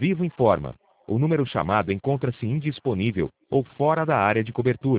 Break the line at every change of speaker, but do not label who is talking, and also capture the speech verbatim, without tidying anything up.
Vivo informa. O número chamado encontra-se indisponível ou fora da área de cobertura.